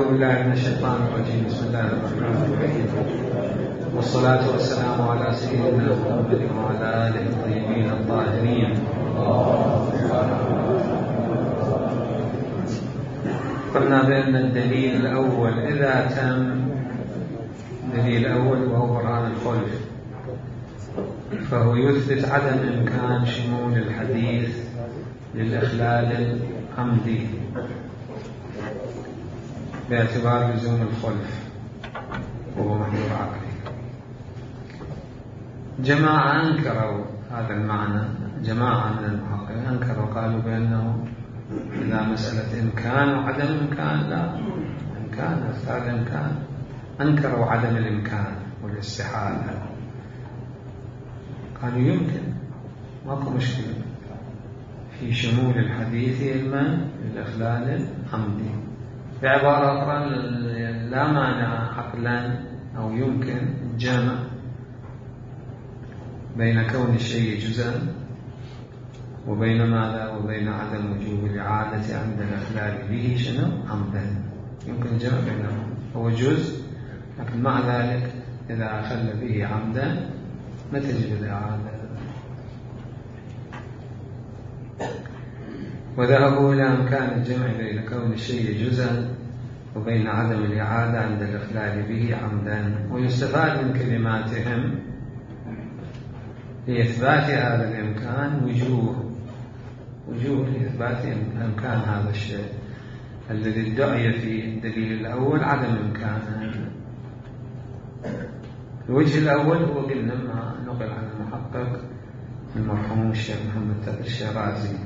أعوذ بالله من الشيطان الرجيم. بسم الله الرحمن الرحيم، والصلاة والسلام على سيدنا محمد وعلى آله الطيبين الطاهرين. قلنا بأن الدليل الأول إذا تم الدليل الأول وهو برهان الخلف، فهو يثبت عدم إمكان شمول الحديث للإخلال العمدي باعتبار لزوم الخلف وهو محظور عقلي. جماعة أنكروا هذا المعنى، جماعة من المحققين أنكروا، قالوا بأنه إذا مسألة إمكان وعدم إمكان، لا إمكان أثار الإمكان، أنكروا عدم الإمكان والاستحالة، قالوا يمكن، ماكو مشكلة في شمول الحديث علما للإخلال العمدي. بعبارة أخرى لا مانع عقلا أو يمكن الجمع بين كون الشيء جزءا وبين ماذا وبين عدم وجوب الإعادة عند الإخلال به شنو عمدا. يمكن الجمع بينهم، هو جزء لكن مع ذلك إذا أخل به عمدا ما تجب الإعادة. وذهبوا إلى أمكان الجمع بين كون الشيء جزءا وبين عدم الإعادة عند الإخلال به عمدا. ويستفاد من كلماتهم لإثبات هذا الإمكان وجوه لإثبات إمكان هذا الشيء الذي ادعي في الدليل الأول عدم إمكانه. الوجه الأول هو قلنا ما نقل عن المحقق المرحوم الشيخ محمد تقي الشيرازي،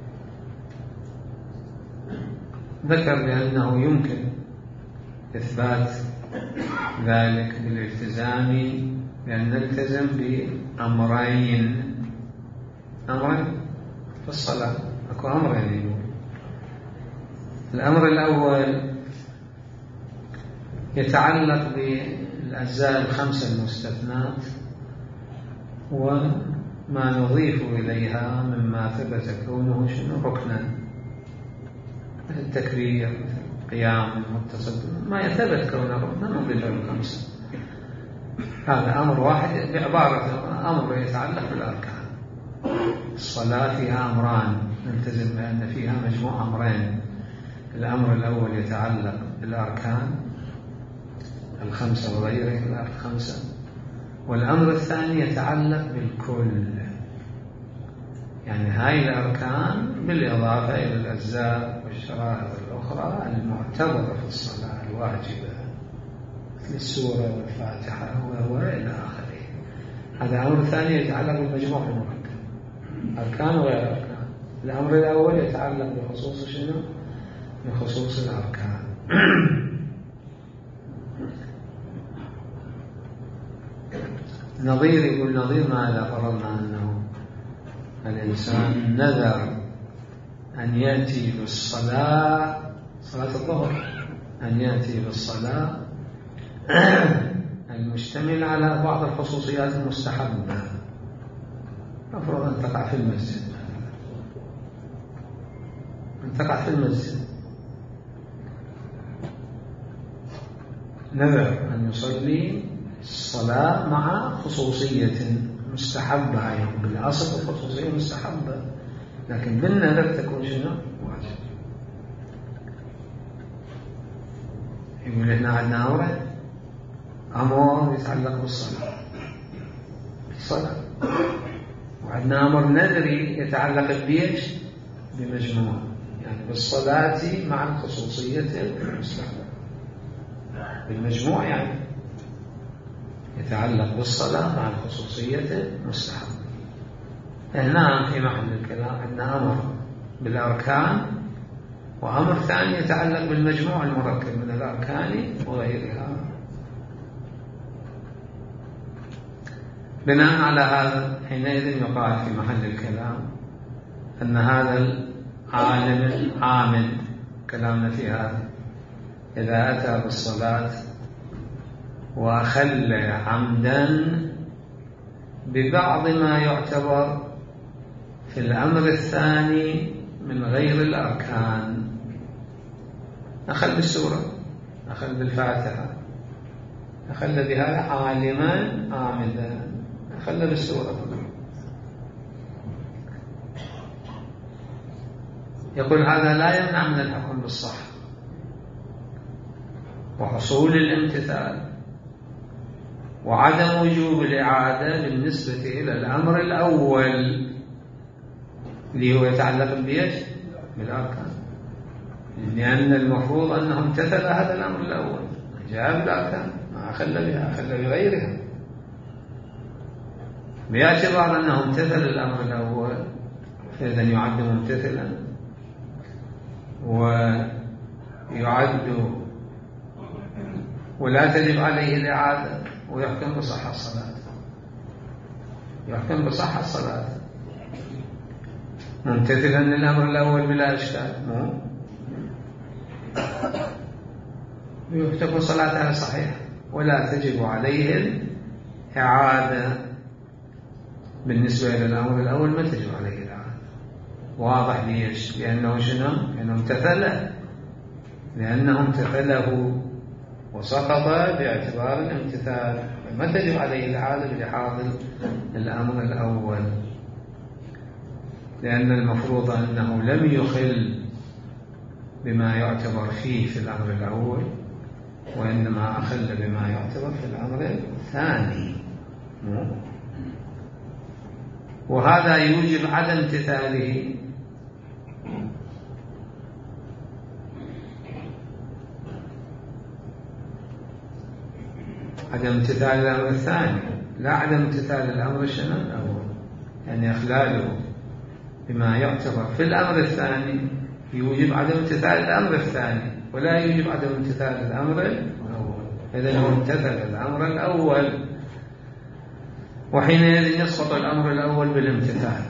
ذكر بأنه يمكن إثبات ذلك بالالتزام، بأن نلتزم بأمرين في الصلاة. أكو أمرين يقول. الأمر الأول يتعلق بالأجزاء الخمسة المستثنات وما نضيف إليها مما ثبت كونه شنو ركنا، مثل التكبير، مثل القيام المتصل، ما يثبت كونه ركنا نضيف الخمسة. هذا أمر واحد، بعبارة أمر يتعلق بالأركان. الصلاة فيها أمران نلتزم بأن فيها مجموع أمرين. الأمر الأول يتعلق بالأركان الخمسة وغيرها الخمسة، والأمر الثاني يتعلق بالكل، يعني هاي الأركان بالإضافة إلى الأجزاء والشرائط الأخرى المعتبرة في الصلاة الواجبة مثل السورة والفاتحة وإلى آخره. هذا أمر ثاني يتعلق بالمجموع المركب، أركان وغير أركان. الأمر الأول يتعلق بخصوص شنو؟ بخصوص الأركان. نظير يقول نظير ما إذا فرضنا أنه الإنسان نذر أن يأتي بالصلاة، صلاة الظهر، أن يأتي بالصلاة المشتمل على بعض الخصوصيات المستحبة، أفرض أن تقع في المسجد، أن تقع في المسجد، نذر أن يصلي الصلاة مع خصوصية مستحبة، يعني بالأصل الخصوصية مستحبة لكن بالنذر تكون شنو؟ واجب. يقول إحنا عندنا أمر يتعلق بالصلاة، وعندنا أمر نذري يتعلق بيش بمجموع، يعني بالصلاة مع الخصوصية المستحبة، بالمجموع يعني يتعلق بالصلاة مع الخصوصية المستحبة. هنا في محل الكلام عندنا أمر بالأركان وأمر ثاني يتعلق بالمجموع المركب من الأركان وغيرها. بناء على هذا حينئذ يقال في محل الكلام أن هذا العالم العامل كلامنا في هذا إذا أتى بالصلاة وأخل عمدا ببعض ما يعتبر في الأمر الثاني من غير الأركان، أخل بالسورة أخذ بالفاتحة، أخذ بهذا عالما عامدا، أخذ بالسورة. يقول هذا لا يمنع من الحكم بالصحة وحصول الامتثال وعدم وجوب الإعادة بالنسبة إلى الأمر الأول اللي هو يتعلق بإيش؟ بالأركان، لأن المفروض أنه امتثل هذا الأمر الأول، جاء بالأركان ما أخل بها، أخل بغيرها، باعتبار أنه امتثل الأمر الأول فإذا يعد ممتثلا ويعد ولا تجب عليه الإعادة ويحكم بصحة الصلاة، يحكم بصحة الصلاة ممتثلا للأمر الأول بلا إشكال، تكون صلاتها صحيحة ولا تجب عليه الإعادة. بالنسبة إلى الأمر الأول ما تجب عليه الإعادة، واضح ليش؟ لأنه شنو؟ لأنه امتثله وسقط باعتبار الامتثال، ما تجب عليه الإعادة بلحاظ الأمر الأول، لأن المفروض أنه لم يخل بما يعتبر فيه في الأمر الأول، وإنما أخل بما يعتبر في الأمر الثاني، وهذا يوجب عدم امتثاله. عدم امتثال الأمر الثاني، لا عدم امتثال الأمر الأول، يعني إخلاله بما يعتبر في الأمر الثاني يوجب عدم امتثال الأمر الثاني، ولا يوجب عدم امتثال الأمر الأول. إذن هو امتثل الأمر الأول، وحينئذ يسقط الأمر الأول بالامتثال،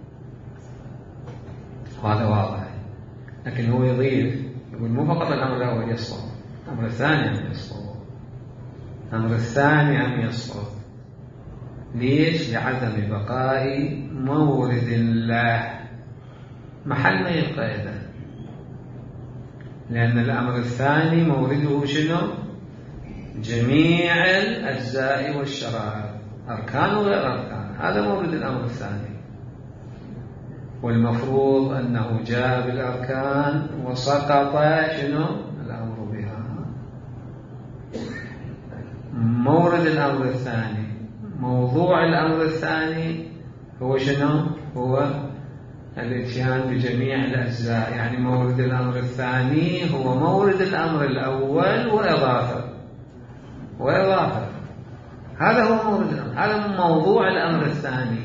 وهذا واضح. لكن هو يضيف يقول مو فقط الأمر الأول يسقط، الأمر الثاني أن يسقط، الأمر الثاني أن يسقط. ليش؟ لعدم بقاء مورد الله محل ما يبقى إذا، لأن الأمر الثاني مورده شنو؟ جميع الأجزاء والشرائع، أركان وغير أركان، هذا مورد الأمر الثاني. والمفروض أنه جاء بالأركان وسقط شنو؟ الأمر بها. مورد الأمر الثاني، موضوع الأمر الثاني هو شنو؟ هو الاتيان بجميع الأجزاء، يعني مورد الأمر الثاني هو مورد الأمر الأول وإضافة. هذا هو مورد الأمر، هذا موضوع الأمر الثاني.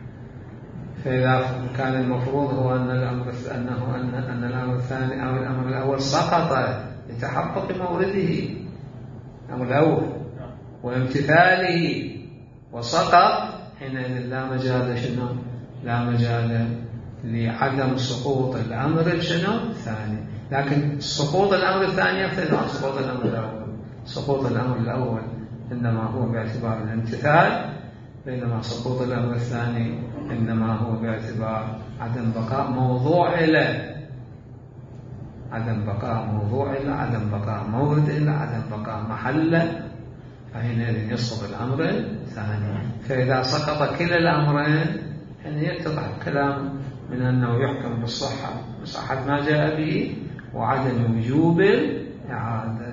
فإذا كان المفروض هو أن الأمر الثاني أو الأمر الأول سقط لتحقق مورده الأمر الأول وامتثاله وسقط، حينئذ لا مجال شنو؟ لا مجال لعدم سقوط الأمر الثاني. لكن سقوط الأمر الثاني يختلف عن سقوط الأمر الأول. سقوط الأمر الأول إنما هو باعتبار الامتثال، بينما سقوط الأمر الثاني إنما هو باعتبار عدم بقاء موضوع إلى، عدم بقاء موضوع إلى، عدم بقاء مورد إلى، عدم بقاء محل، فحينئذ يسقط الأمر الثاني. فإذا سقط كلا الأمرين يعني يتضح الكلام من أنه يحكم بصحة ما جاء به وعدم وجوب الإعادة.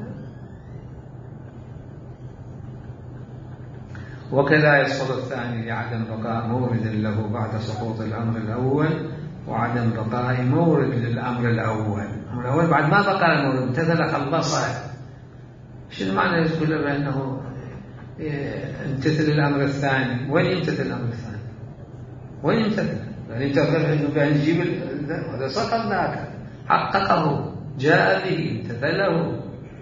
وكذا يسقط الثاني لعدم بقاء مورد له بعد سقوط الأمر الأول، وعدم بقاء مورد للأمر الأول. الأمر الأول بعد ما بقى المورد امتثل خلصه. شنو معنى يقول بأنه امتثل الأمر الثاني؟ وين يمتثل الأمر الثاني؟ وين يمتثل؟ يعني انت انه بأن يجيب هذا سقط ذاك، حققه، جاء به، امتثله،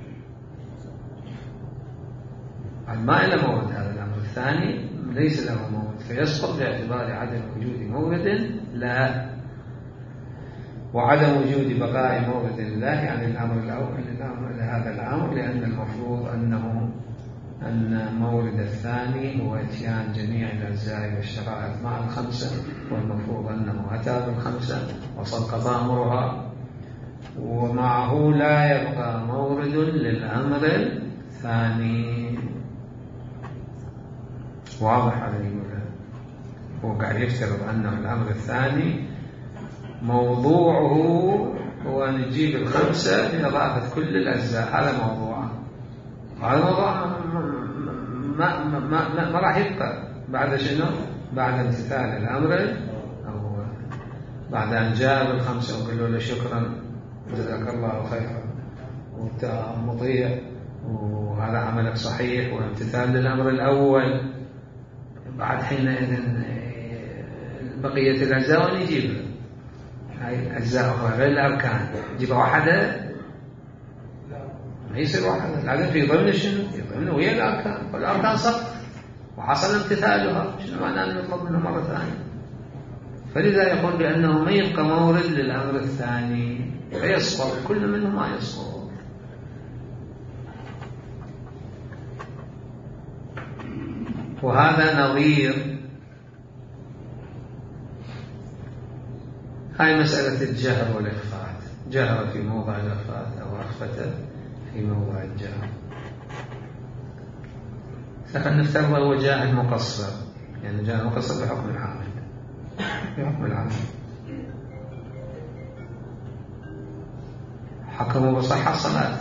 بعد ما إلى مورد هذا الأمر الثاني ليس له مورد، فيسقط باعتبار عدم وجود مورد لا، وعدم وجود بقاء مورد الله يعني الأمر الأول لهذا الأمر، لأن المفروض أن مورد الثاني هو اتيان جميع الأجزاء والشرائع مع الخمسة، والمفروض أنه أتى بالخمسة وسقط أمرها، ومعه لا يبقى مورد للأمر الثاني. واضح عليه ولا؟ هو قاعد يفترض أنه الأمر الثاني موضوعه هو أن نجيب الخمسة بإضافة كل الأجزاء. هذا موضوعه. هذا موضوع ما راح يبقى بعد شنو؟ بعد امتثال الأمر أو بعد أن جاب الخمسة وقالوا له شكرا جزاك الله خيرا وأنت مطيع وهذا عملك صحيح وامتثال للأمر الأول. بعد حينئذ بقية الأجزاء ونجيب هاي أجزاء أخرى غير الأركان نجيبها واحدة ما يصير واحدة. لازم في ضمن شنو؟ في ضمن ويا الأركان. والأركان سقط وحصل امتثالها. شنو معنى أن نطلب منه مرة ثانية؟ فلذا يقول بأنه ما يبقى مورد للأمر الثاني فيسقط كل منه ما يسقط. وهذا نظير هاي مسألة الجهر والإخفاء. جهر في موضع الإخفاء أو أخفته في موضع الجهر. لكن نفترض هو جاهل مقصر، يعني جاهل مقصر بحكم العامل. بحكم العامل حكموا بصحة الصلاة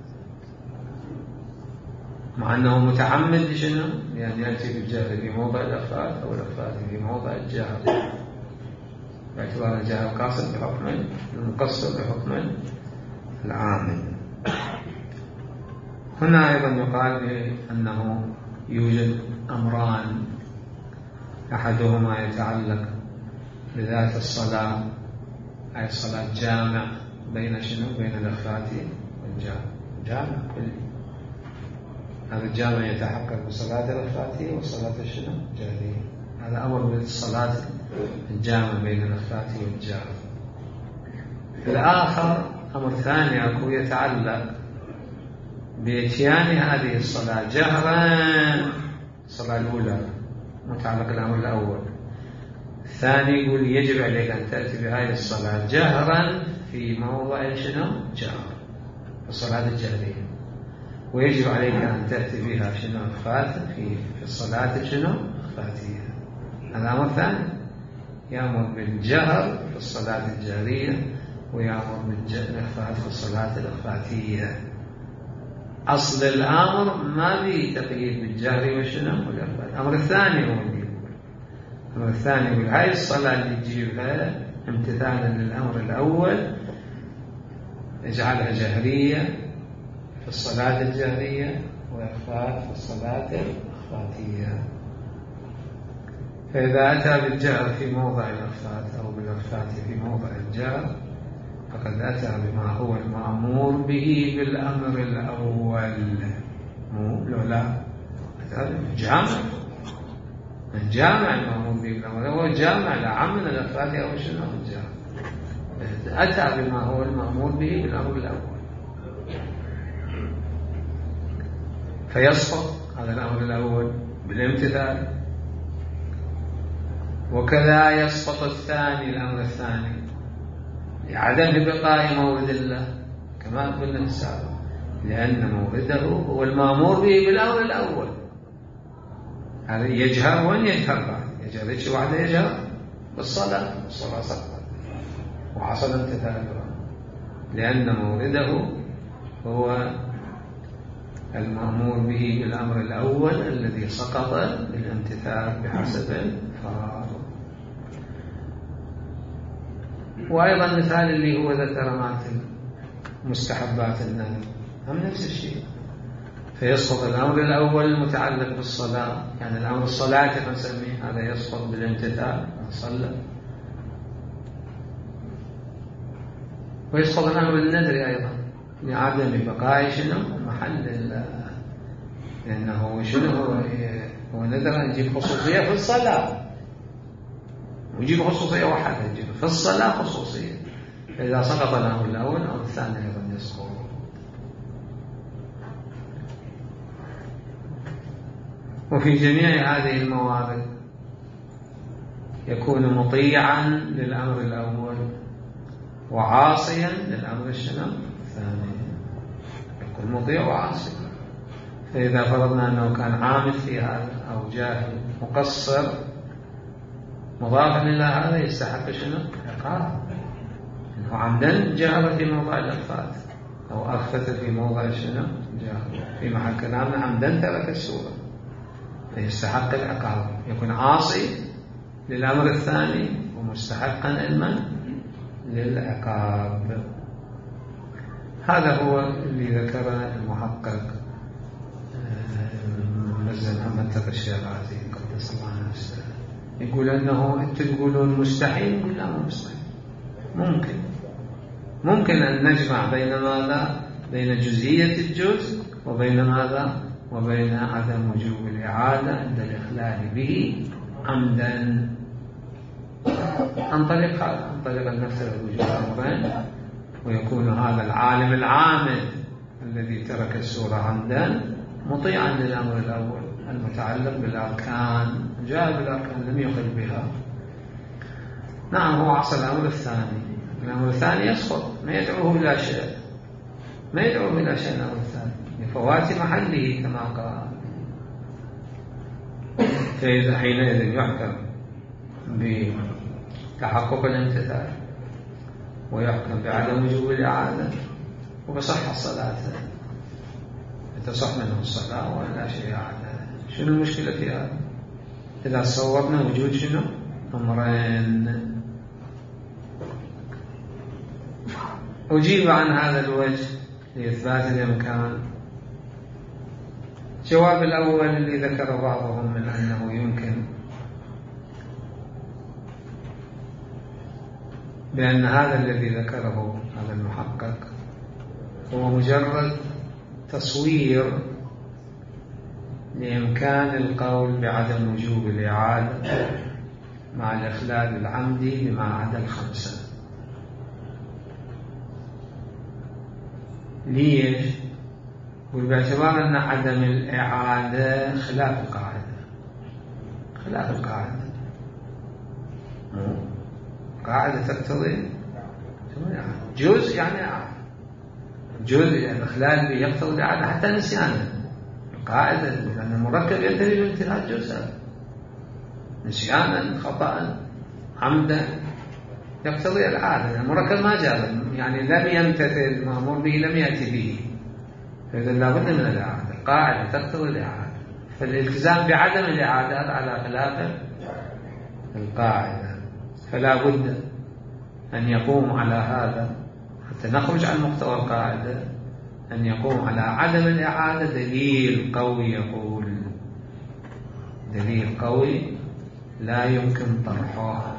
مع أنه متعمد لشنو؟ يعني يأتي بالجهل في موضع الإخفاء أو الإخفاء في موضع الجهر باعتبار الجهل القاصر بحكم المقصر بحكم العامل. هنا أيضا يقال بأنه يوجد أمران، أحدهما يتعلق بذات الصلاة، أي الصلاة جامع بين شنو؟ بين الإخفاء والجهر. جامع كلي. هذا الجامع يتحقق بصلاة الإخفاء والصلاة الشنو؟ الجهرية. هذا أمر بالصلاة الجامع بين الإخفاء والجهر. الآخر أمر ثاني أكو يتعلق بإتيان هذه الصلاة جهرا، الصلاة الأولى متعلق الأمر الأول. الثاني يقول يجب عليك أن تأتي بهذه الصلاة جهرا في موضع شنو؟ جهر، الصلاة الجهرية. ويجب عليك أن تأتي بها شنو؟ إخفاء في الصلاة شنو؟ إخفاتية. هذا أمر ثاني يأمر بالجهر في الصلاة الجهرية ويأمر بالإخفاء في الصلاة الإخفاتية. أصل الأمر ما به تقييد بالجهر وشنو؟ والإخفاء. الأمر الثاني هو اللي يقول، الأمر الثاني يقول هاي الصلاة اللي تجيبها امتثالا للأمر الأول اجعلها جهرية في الصلاة الجهرية وإخفاء في الصلاة الإخفاتية. فإذا أتى بالجهر في موضع الإخفاء أو بالإخفاء في موضع الجهر فقد أتى بما هو المأمور به بالأمر الأول. مو لا جامع، الجامع المأمور به بالأمر الأول جامع لا عم من الإخفاء أو شنو الجامع. أتى بما هو المأمور به بالأمر الأول فيسقط هذا الأمر الأول بالامتثال. وكذا يسقط الثاني، الأمر الثاني لعدم بقاء مورد الله كما قلنا في السابق، لأن مورده هو المأمور به بالأمر الأول. هذا يجهر وين يجهر بعد؟ يجهر شيء واحد يجهر بالصلاة، الصلاة سقطت وحصل امتثالها، لأن مورده هو المأمور به بالأمر الأول الذي سقط بالامتثال بحسب الفراغ. وأيضا مثال اللي هو ذكر مات مستحبات النهي هم نفس الشيء. فيسقط الأمر الأول المتعلق بالصلاة، يعني الأمر الصلاة كما نسميه، هذا يسقط بالامتثال صلى. ويسقط الأمر النذري أيضا لعدم بقاء شنو محل، لأنه شنو هو نذر أن يجيب خصوصية في الصلاة ويجيب خصوصية واحدة، يجيب في الصلاة خصوصية. فإذا سقط الأمر الأول أو الثاني أيضا يسقط. وفي جميع هذه الموارد يكون مطيعا للأمر الأول وعاصيا للأمر الثاني. المطيع وعاصي. فإذا فرضنا أنه كان عامد في هذا أو جاهل مقصر مضافا إلى هذا يستحق شنو؟ عقاب، إنه عمدا جهل في موضع الإخفات أو أخفت في موضع شنو؟ جهل. في محل كلامنا عمدا ترك السورة فيستحق العقاب، يكون عاصي للأمر الثاني ومستحقا علما للعقاب. هذا هو اللي ذكره المحقق المنزل محمد تقي الشيرازي قدس الله نفسه، يقول أنه أنتم تقولون مستحيل، نقول لا مو مستحيل، ممكن أن نجمع بين ماذا؟ بين جزئية الجزء وبين ماذا؟ وبين عدم وجوب الإعادة عند الإخلال به عمدا عن طريق المثل وجوب أمرين، ويكون هذا العالم العامل الذي ترك السورة عمدا مطيعا للأمر الأول المتعلق بالأركان، جاء بالأركان لم يخل بها. نعم هو عصى الأمر الثاني يسقط، ما يدعوه إلى شيء، الأمر الثاني لفوات محله كما قال. فإذا حينئذ يحكم بتحقق الامتثال ويحكم بعدم وجوب الإعادة وبصح الصلاة، تصح منه الصلاة ولا شيء إعادة. شنو المشكلة في هذا؟ إذا صورنا وجود شنو؟ أمرين. أجيب عن هذا الوجه لإثبات الإمكان. الجواب الأول اللي ذكر بعضهم من أنه يمكن بأن هذا الذي ذكره هذا المحقق هو مجرد تصوير لإمكان القول بعدم وجوب الإعادة مع الإخلال العمدي بما عدا الخمسة. ليش؟ باعتبار أن عدم الإعادة خلاف القاعدة. قاعدة تقتضي جزء يعني إعادة، جزء يعني الإخلال به يقتضي الإعادة حتى نسيانا. القاعدة أن المركب ينتهي بامتثال جزء، نسيانا خطأ عمدا يقتضي الإعادة. المركب ما جاء يعني لم يمتثل المأمور به، لم يأتي به، فإذا لابد من الإعادة. القاعدة تقتضي الإعادة، فالالتزام بعدم الإعادة على خلاف القاعدة، فلا بد أن يقوم على هذا حتى نخرج عن مقتضى القاعدة، أن يقوم على عدم الإعادة دليل قوي، يقول دليل قوي لا يمكن طرحه.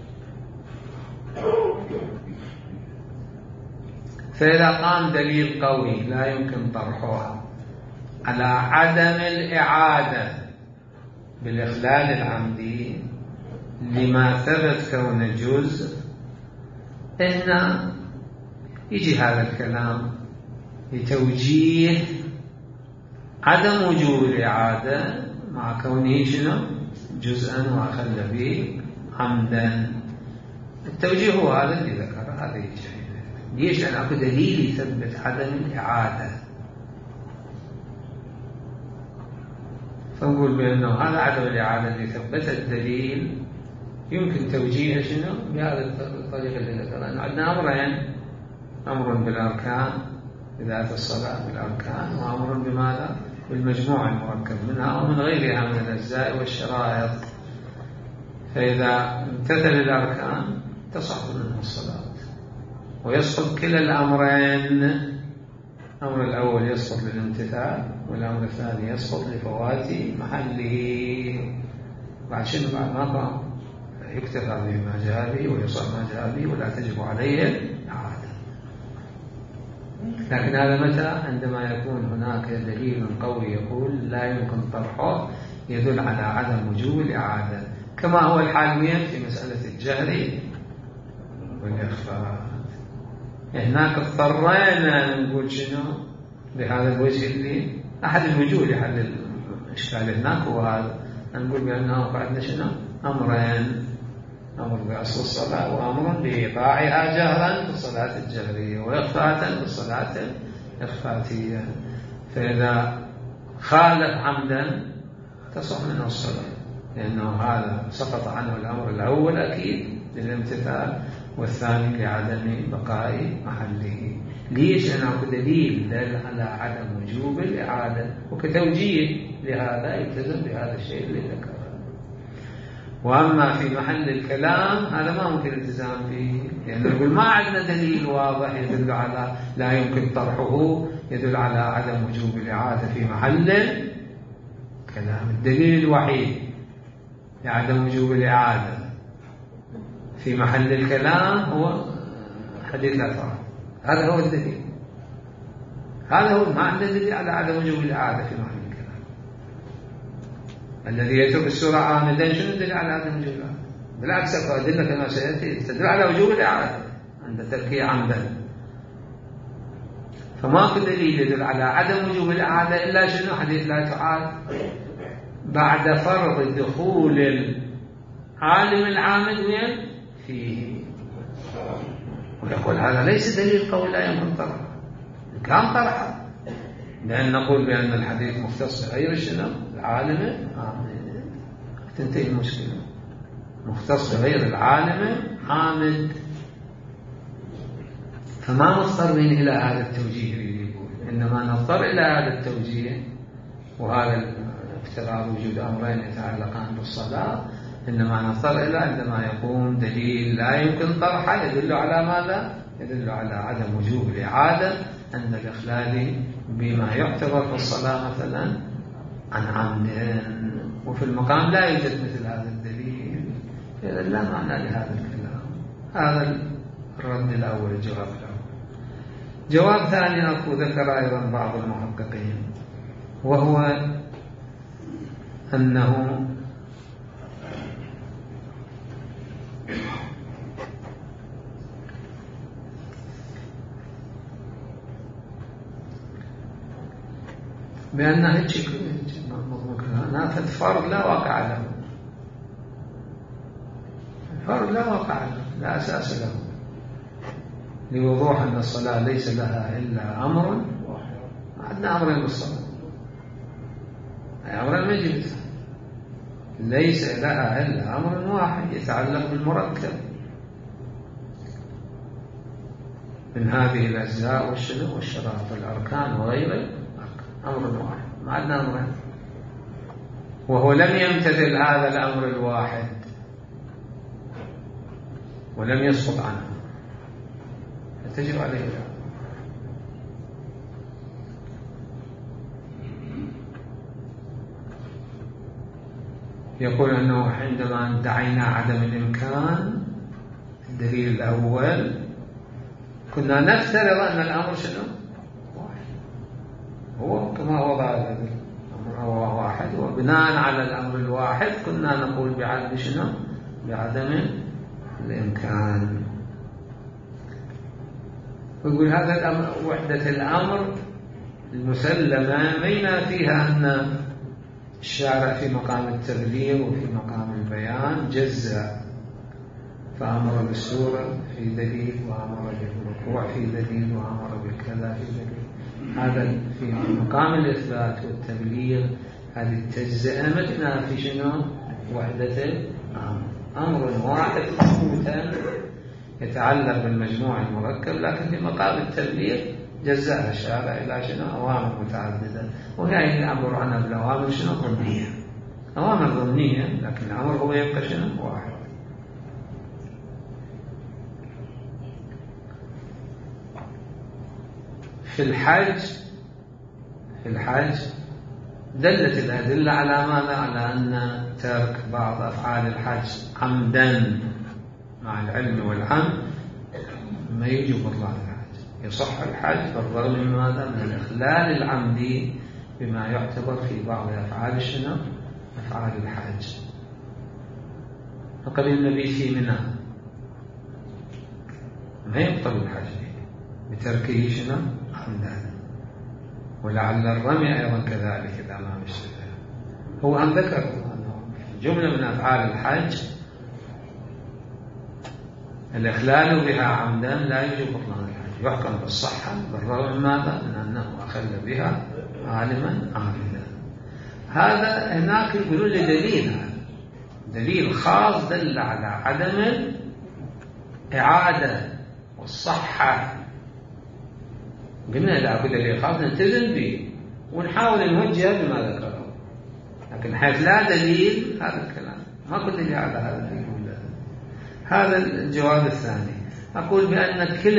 فإذا قام دليل قوي لا يمكن طرحه على عدم الإعادة بالإخلال العمدي لما ثبت كون جزء، إن يجي هذا الكلام لتوجيه عدم وجوب الإعادة مع كونه شنو؟ جزءا وأخل به عمدا. التوجيه هو هذا اللي ذكر، هذا يجي ليش؟ لأن أكو دليل يثبت عدم الإعادة، فنقول بأنه هذا عدم الإعادة اللي ثبت الدليل يمكن توجيهه شنو؟ بهذا الطريقة اللي ذكرها. أنه عندنا أمرين، أمر بالأركان بذات الصلاة بالأركان، وأمر بماذا؟ بالمجموع المركب منها ومن غيرها من الأجزاء والشرائط. فإذا امتثل الأركان تصح منه الصلاة ويسقط كلا الأمرين. الأمر الأول يسقط للامتثال، والأمر الثاني يسقط لفوات محله. بعد شنو؟ بعد ما قام يكتفى بما جاء به ويصح ما جاء به ولا تجب عليه إعادة. لكن هذا متى؟ عندما يكون هناك دليل قوي يقول لا يمكن طرحه، يدل على عدم وجوب الإعادة، كما هو الحال في مسألة الجهر والإخفاء. هناك اضطرينا نقول شنو بهذا الوجه اللي أحد الوجوه لحل الإشكال هناك، وهذا نقول بأنه بعدنا شنو؟ أمرين، أمر بأصل الصلاة وأمر بإيقاعها جهرا في الصلاة الجهرية وإخفاء في الصلاة إخفاتية، فإذا خالف عمدا تصح منه الصلاة، لأنه هذا سقط عنه الأمر الأول أكيد للامتثال، والثاني لعدم بقاء محله. ليش؟ لأنه دليل دل على عدم وجوب الإعادة، وكتوجيه لهذا يلتزم بهذا الشيء اللي ذكره. وأما في محل الكلام هذا ما ممكن التزام فيه، لأنه يقول ما عندنا دليل واضح يدل على لا يمكن طرحه، يدل على عدم وجوب الإعادة في محل الكلام. الدليل الوحيد لعدم وجوب الإعادة في محل الكلام هو حديث الأثر، هذا هو الدليل، هذا هو، ما عندنا دليل على عدم وجوب الإعادة في محل الكلام. الذي يترك السورة عامدا شنو الدليل على عدم وجوب الإعادة؟ بالعكس الأدلة كما سيأتي تدل على وجوب الإعادة عند تركه عمدا. فما في دليل يدل على عدم وجوب الإعادة إلا شنو؟ حديث لا تعاد بعد فرض دخول العالم العامد وين فيه. ويقول هذا ليس دليل قوي لا يمكن طرحه، كان طرحه، لأن نقول بأن الحديث مختص بغير شنو؟ العالم العامد، تنتهي المشكلة. مختص بغير العالم عامد، فما مضطرين إلى هذا التوجيه اللي يقول، إنما نضطر إلى هذا التوجيه، وهذا افتراض وجود أمرين يتعلقان بالصلاة، إنما نضطر إلى عندما يقوم دليل لا يمكن طرحه يدل على ماذا؟ يدل على عدم وجوب الإعادة عند الإخلال بما يعتبر في الصلاة مثلا عن عمد، وفي المقام لا يوجد مثل هذا الدليل، إذا لا معنى لهذا الكلام. هذا الرد الأول، الجواب الأول. جواب ثاني أخو ذكر أيضا بعض المحققين، وهو أنه بأن الفرض لا واقع له، الفرض لا واقع له، لا أساس له، لوضوح أن الصلاة ليس لها إلا أمر واحد. عندنا أمرين بالصلاة، أمر المجلس ليس لها إلا أمر واحد يتعلق بالمركب من هذه الأجزاء والشنو والشرائط والأركان وغير الأركان، أمر واحد، ما عندنا أمرين، وهو لم يمتثل هذا الأمر الواحد ولم يسقط عنه، فتجب عليه الأمر. يقول أنه عندما ادعينا عدم الإمكان الدليل الأول كنا نفترض أن الأمر شنو؟ واحد، هو كما وضع الأمر هو واحد، وبناء على الأمر الواحد كنا نقول بعدم شنو؟ بعدم الإمكان. ويقول هذا الأمر وحدة الأمر المسلمة بين فيها أن الشارع في مقام التبليغ وفي مقام البيان جزأ، فأمر بالسورة في دليل، وأمر بالركوع في دليل، وأمر بالكذا في دليل. هذا في مقام الإثبات والتبليغ، هذه التجزئة مثلنا في شنو؟ وحدة الأمر، أمر واحد مخصوصا يتعلق بالمجموع المركب، لكن في مقام التبليغ جزأ الشارع إلى شنو؟ أوامر متعددة، وهي يعبر عنها بالأوامر شنو؟ ضمنية، أوامر ضمنية، لكن الأمر هو يبقى شنو؟ واحد. في الحج دلت الأدلة على ماذا؟ على أن ترك بعض أفعال الحج عمدا مع العلم والعمد ما يجب بطلان الحج، يصح الحج بالرغم من ماذا؟ من الإخلال العمدي بما يعتبر في بعض أفعال الشنو؟ أفعال الحج. فقد النبي في منى ما يبطل الحج بتركه شنو؟ عمدا، ولعل الرمي أيضا كذلك إذا ما مشتبه. هو أن ذكر أنه جملة من أفعال الحج الإخلال بها عمدا لا يجب بطلان الحج، يحكم بالصحة بالرغم من ماذا؟ من أنه أخل بها عالما عاملا. هذا هناك يقولون لي دليل، دليل خاص دل على عدم الإعادة والصحة. قلنا إذا أكو دليل خاص نلتزم به ونحاول نوجه بما ذكره، لكن حيث لا دليل هذا الكلام ما كنت دليل على هذا الدليل. هذا الجواب الثاني. أقول بأن كلا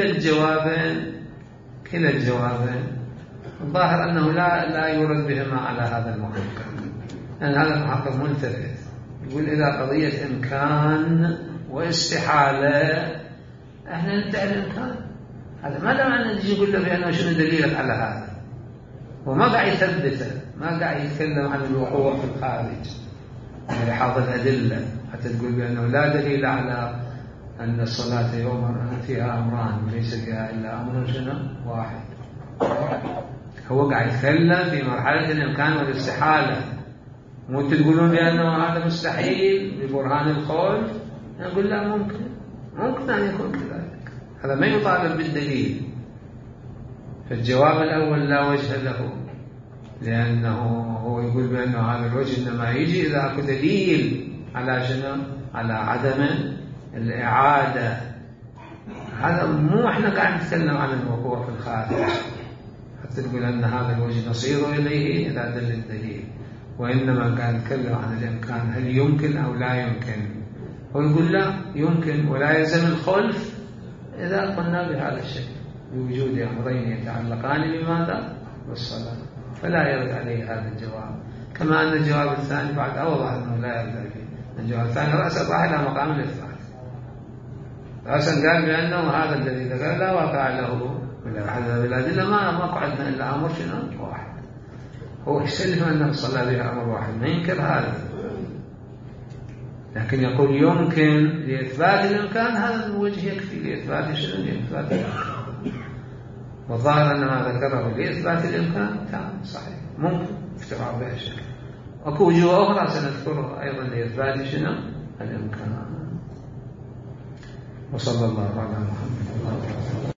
الجوابين الظاهر أنه لا يورد بهما على هذا المحقق، لأن هذا المحقق ملتفت يقول إذا قضية إمكان واستحالة احنا ندعي الإمكان. هذا ما دام أن نجي نقول له بأنه شنو دليلك على هذا، وما قاعد يثبته، ما قاعد يتكلم عن الوقوع في الخارج يعني حاضر الأدلة حتى تقول بأنه لا دليل على أن الصلاة يوم فيها أمران وليس فيها إلا أمر شنو واحد. هو قاعد يتكلم في مرحلة الإمكان والاستحالة، مو تقولون بأنه هذا مستحيل ببرهان القول. نقول لا، ممكن أن يكون كذلك، هذا ما يطالب بالدليل. فالجواب الأول لا وجه له، لأنه هو يقول بأنه هذا الوجه إنما يجي إذا أكو دليل على شنو؟ على عدم الإعادة. هذا مو إحنا قاعد نتكلم عن الوقوع في الخارج حتى تقول أن هذا الوجه نصير إليه إذا دل الدليل، وإنما قاعد نتكلم عن الإمكان، هل يمكن أو لا يمكن. هو يقول لا يمكن ولا يلزم الخلف إذا قلنا بهذا الشكل بوجود أمرين يتعلقان بماذا؟ بالصلاة، فلا يرد عليه هذا الجواب. كما أن الجواب الثاني بعد أوضح أنه لا يرد عليه. الجواب الثاني رأسه راح إلى مقام الإثبات، رأسا قال بأنه هذا الذي ذكر لا واقع له ولا أحد بالأدلة، ما قعدنا إلا أمر شنو واحد. هو يسلم أنه صلى بها أمر واحد، ما ينكر هذا، لكن يقول يمكن لإثبات الإمكان. هذا الوجه يكفي لإثبات شنو؟ لإثبات الإمكان. والظاهر أن ما ذكره لإثبات الإمكان تام صحيح، ممكن افتراء بها شكل. أكو وجوه أخرى سنذكرها أيضا لإثبات شنو؟ الإمكان. وصلى الله على محمد.